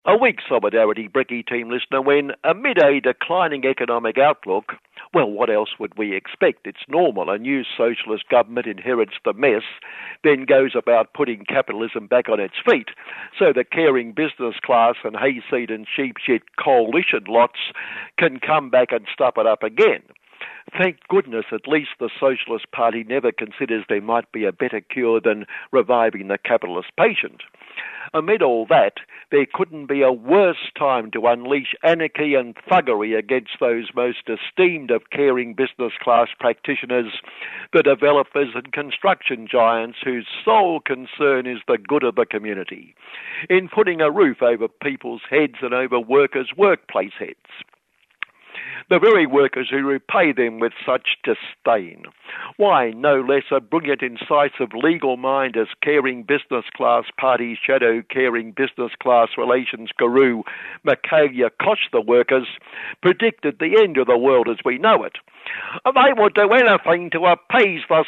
A weak Solidarity Bricky team listener when, amid a declining economic outlook, well, what else would we expect? It's normal. A new socialist government inherits the mess, then goes about putting capitalism back on its feet, so the caring business class and hayseed and sheep shit coalition lots can come back and stuff it up again. Thank goodness at least the Socialist Party never considers there might be a better cure than reviving the capitalist patient. Amid all that, there couldn't be a worse time to unleash anarchy and thuggery against those most esteemed of caring business class practitioners, the developers and construction giants whose sole concern is the good of the community, in putting a roof over people's heads and over workers' workplace heads. The very workers who repay them with such disdain. Why, no less a brilliant, incisive legal mind as caring business class party shadow caring business class relations guru Michaelia Koch the workers predicted the end of the world as we know it. They will do anything to appease the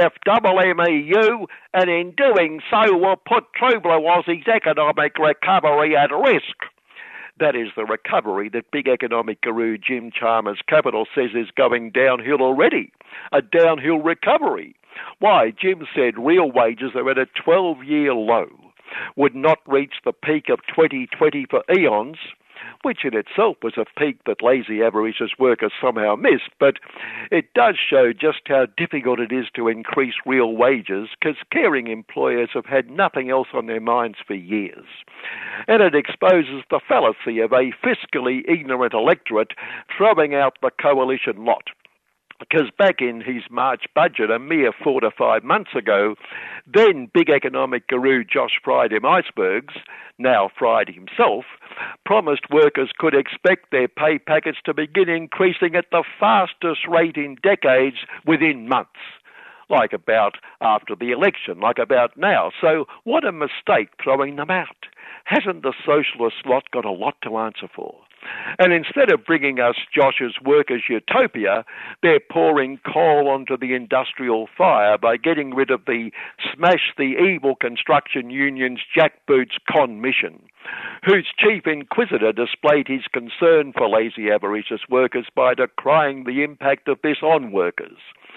CFMMEU, and in doing so will put True Blue Aussie's economic recovery at risk. That is the recovery that big economic guru Jim Chalmers Capital says is going downhill already. A downhill recovery. Why, Jim said real wages are at a 12-year low, would not reach the peak of 2020 for eons, which in itself was a peak that lazy avaricious workers somehow missed, but it does show just how difficult it is to increase real wages because caring employers have had nothing else on their minds for years. And it exposes the fallacy of a fiscally ignorant electorate throwing out the coalition lot. Because back in his March budget a mere 4 to 5 months ago, then big economic guru Josh Fried Icebergs, now Fried himself, promised workers could expect their pay packets to begin increasing at the fastest rate in decades within months. Like about after the election, like about now. So what a mistake throwing them out. Hasn't the socialist lot got a lot to answer for? And instead of bringing us Josh's workers' utopia, they're pouring coal onto the industrial fire by getting rid of the Smash the Evil Construction Union's jackboots con mission, whose chief inquisitor displayed his concern for lazy avaricious workers by decrying the impact of this on workers.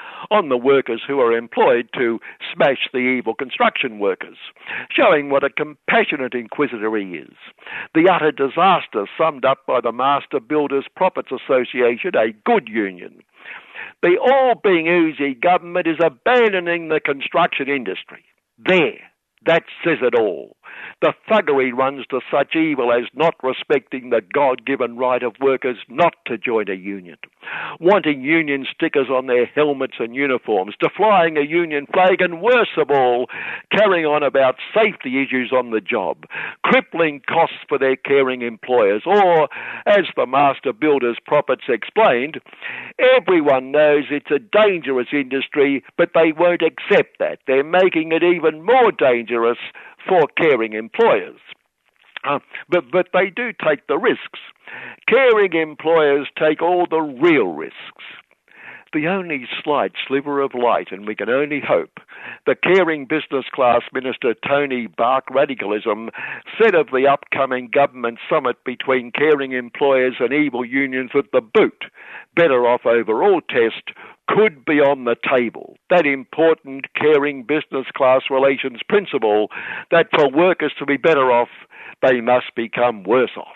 On the workers who are employed to smash the evil construction workers, showing what a compassionate inquisitor he is. The utter disaster summed up by the Master Builders Profits Association, a good union. The all-being-oozy government is abandoning the construction industry. There. That says it all. The thuggery runs to such evil as not respecting the God-given right of workers not to join a union, wanting union stickers on their helmets and uniforms, defying a union flag, and worst of all, carrying on about safety issues on the job, crippling costs for their caring employers, or, as the Master Builders Profits explained, everyone knows it's a dangerous industry, but they won't accept that. They're making it even more dangerous for caring employers. But they do take the risks. Caring employers take all the real risks. The only slight sliver of light, and we can only hope, the caring business class minister Tony Bark Radicalism said of the upcoming government summit between caring employers and evil unions at the boot, better off overall test, could be on the table. That important caring business class relations principle that for workers to be better off, they must become worse off.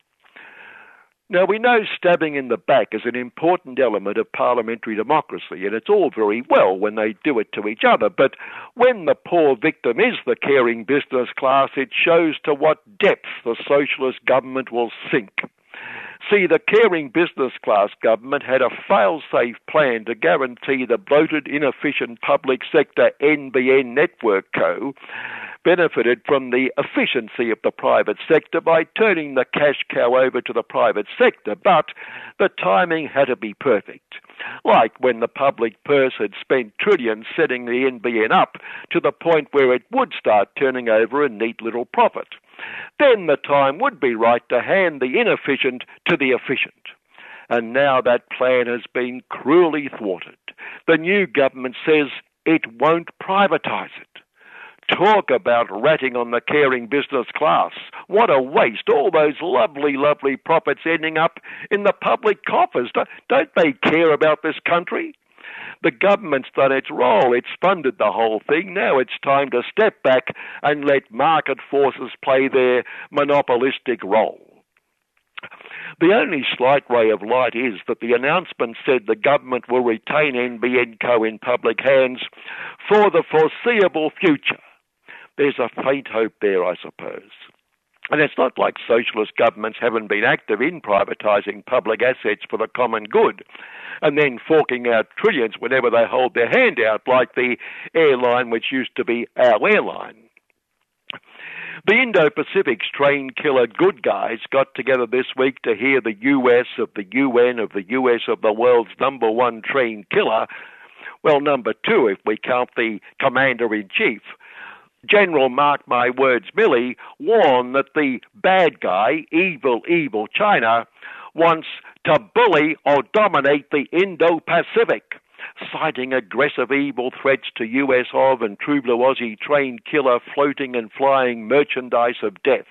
Now, we know stabbing in the back is an important element of parliamentary democracy, and it's all very well when they do it to each other, but when the poor victim is the caring business class, it shows to what depths the socialist government will sink. See, the caring business class government had a fail-safe plan to guarantee the bloated, inefficient public sector NBN Network Co. benefited from the efficiency of the private sector by turning the cash cow over to the private sector, but the timing had to be perfect. Like when the public purse had spent trillions setting the NBN up to the point where it would start turning over a neat little profit. Then the time would be right to hand the inefficient to the efficient. And now that plan has been cruelly thwarted. The new government says it won't privatise it. Talk about ratting on the caring business class. What a waste. All those lovely, lovely profits ending up in the public coffers. Don't they care about this country? The government's done its role. It's funded the whole thing. Now it's time to step back and let market forces play their monopolistic role. The only slight ray of light is that the announcement said the government will retain NBN Co in public hands for the foreseeable future. There's a faint hope there, I suppose. And it's not like socialist governments haven't been active in privatising public assets for the common good and then forking out trillions whenever they hold their hand out, like the airline which used to be our airline. The Indo-Pacific's train killer good guys got together this week to hear the US of the UN of the US of the world's number one train killer, well, number two if we count the commander-in-chief, General Mark My Words Milley, warned that the bad guy, evil China, wants to bully or dominate the Indo-Pacific, citing aggressive evil threats to US of and True Blue Aussie train killer floating and flying merchandise of death.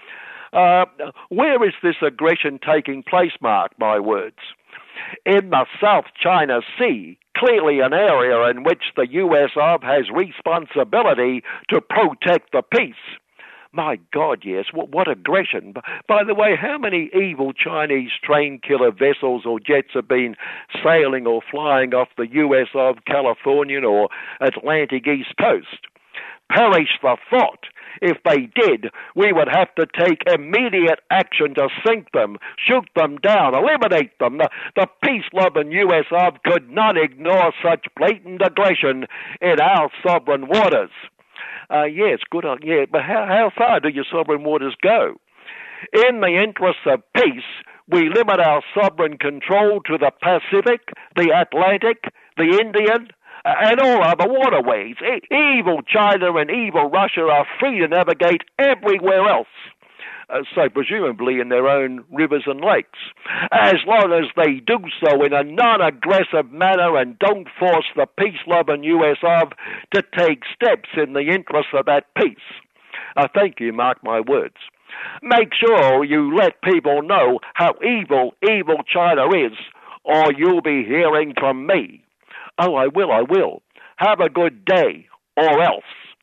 Where is this aggression taking place, Mark My Words? In the South China Sea, clearly an area in which the US of has responsibility to protect the peace. My God, yes, what aggression. By the way, how many evil Chinese train killer vessels or jets have been sailing or flying off the US of Californian or Atlantic East Coast? Perish the thought. If they did, we would have to take immediate action to sink them, shoot them down, eliminate them. The peace-loving US of could not ignore such blatant aggression in our sovereign waters. Yes, good on, yeah, but how far do your sovereign waters go? In the interests of peace, we limit our sovereign control to the Pacific, the Atlantic, the Indian, and all other waterways. Evil China and evil Russia are free to navigate everywhere else, so presumably in their own rivers and lakes, as long as they do so in a non-aggressive manner and don't force the peace-loving US of to take steps in the interest of that peace. Thank you, Mark My Words. Make sure you let people know how evil China is, or you'll be hearing from me. Oh, I will. Have a good day, or else.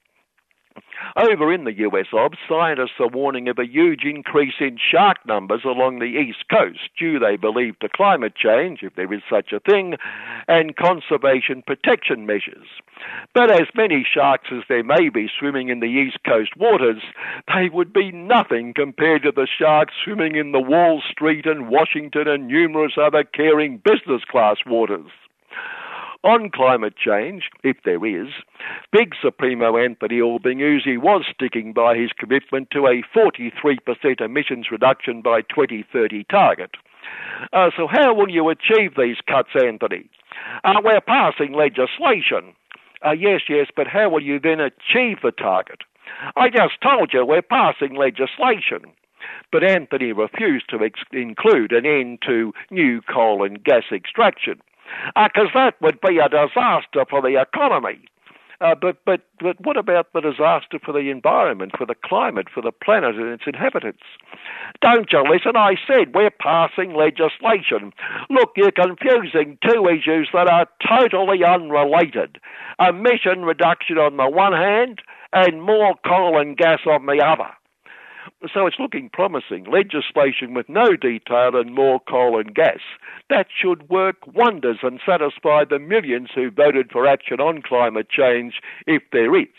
Over in the US of, scientists are warning of a huge increase in shark numbers along the east coast, due, they believe, to climate change, if there is such a thing, and conservation protection measures. But as many sharks as there may be swimming in the east coast waters, they would be nothing compared to the sharks swimming in the Wall Street and Washington and numerous other caring business class waters. On climate change, if there is, Big Supremo Anthony Albanese was sticking by his commitment to a 43% emissions reduction by 2030 target. So how will you achieve these cuts, Anthony? We're passing legislation. Yes, but how will you then achieve the target? I just told you we're passing legislation. But Anthony refused to include an end to new coal and gas extraction. Because that would be a disaster for the economy. But what about the disaster for the environment, for the climate, for the planet and its inhabitants? Don't you listen? I said we're passing legislation. Look, you're confusing two issues that are totally unrelated. Emission reduction on the one hand and more coal and gas on the other. So it's looking promising. Legislation with no detail and more coal and gas. That should work wonders and satisfy the millions who voted for action on climate change, if there is.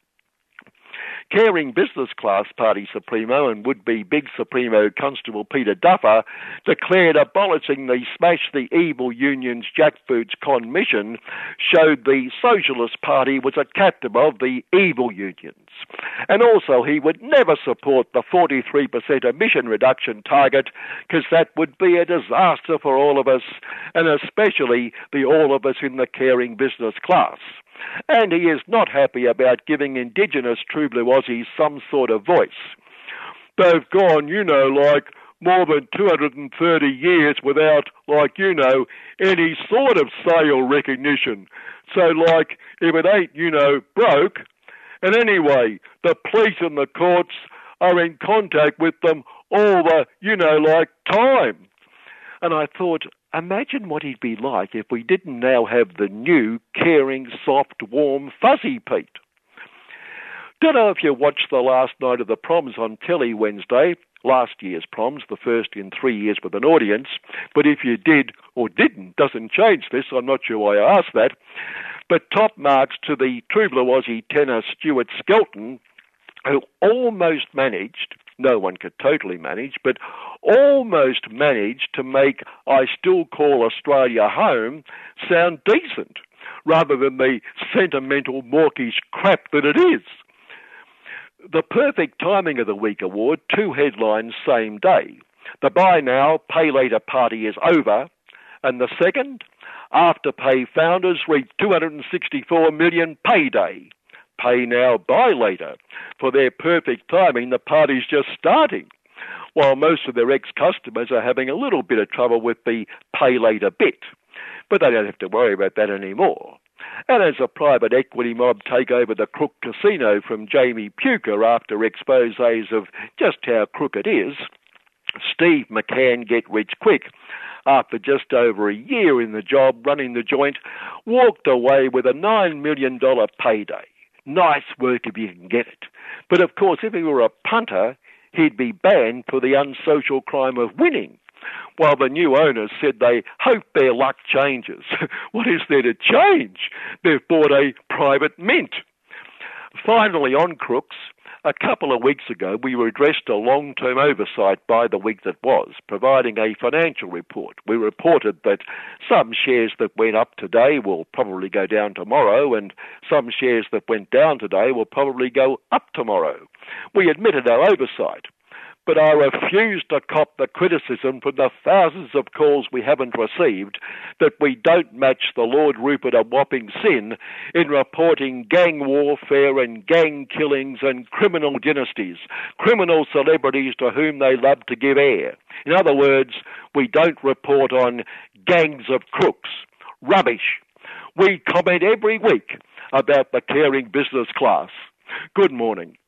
Caring Business Class Party Supremo and would-be Big Supremo Constable Peter Duffer declared abolishing the Smash the Evil Union's Jackfoots Con mission showed the Socialist Party was a captive of the evil unions. And also he would never support the 43% emission reduction target because that would be a disaster for all of us, and especially the all of us in the caring business class. And he is not happy about giving Indigenous True Blue Aussies some sort of voice. They've gone, like more than 230 years without, any sort of sale recognition. So, if it ain't, broke, And anyway, the police and the courts are in contact with them all the, time. And I thought, imagine what he'd be like if we didn't now have the new, caring, soft, warm, fuzzy Pete. Don't know if you watched the last night of the proms on telly Wednesday, last year's proms, the first in 3 years with an audience, but if you did or didn't, doesn't change this, I'm not sure why I asked that. But top marks to the True Blue Aussie tenor Stuart Skelton, who almost managed, no one could totally manage, but almost managed to make I Still Call Australia Home sound decent, rather than the sentimental, mawkish crap that it is. The Perfect Timing of the Week award, 2 headlines same day. The Buy Now, Pay Later party is over. And the second, Afterpay founders reach $264 million payday. Pay now, buy later. For their perfect timing, the party's just starting, while most of their ex-customers are having a little bit of trouble with the pay later bit. But they don't have to worry about that anymore. And as a private equity mob take over the Crook Casino from Jamie Puker after exposés of just how crooked it is, Steve McCann Get Rich Quick, after just over a year in the job running the joint, walked away with a $9 million payday. Nice work if you can get it. But of course, if he were a punter, he'd be banned for the unsocial crime of winning. While the new owners said they hope their luck changes. What is there to change? They've bought a private mint. Finally, on crooks, a couple of weeks ago, we were addressed a long-term oversight by the week that was, providing a financial report. We reported that some shares that went up today will probably go down tomorrow, and some shares that went down today will probably go up tomorrow. We admitted our oversight, but I refuse to cop the criticism from the thousands of calls we haven't received that we don't match the Lord Rupert a whopping sin in reporting gang warfare and gang killings and criminal dynasties, criminal celebrities to whom they love to give air. In other words, we don't report on gangs of crooks. Rubbish. We comment every week about the caring business class. Good morning.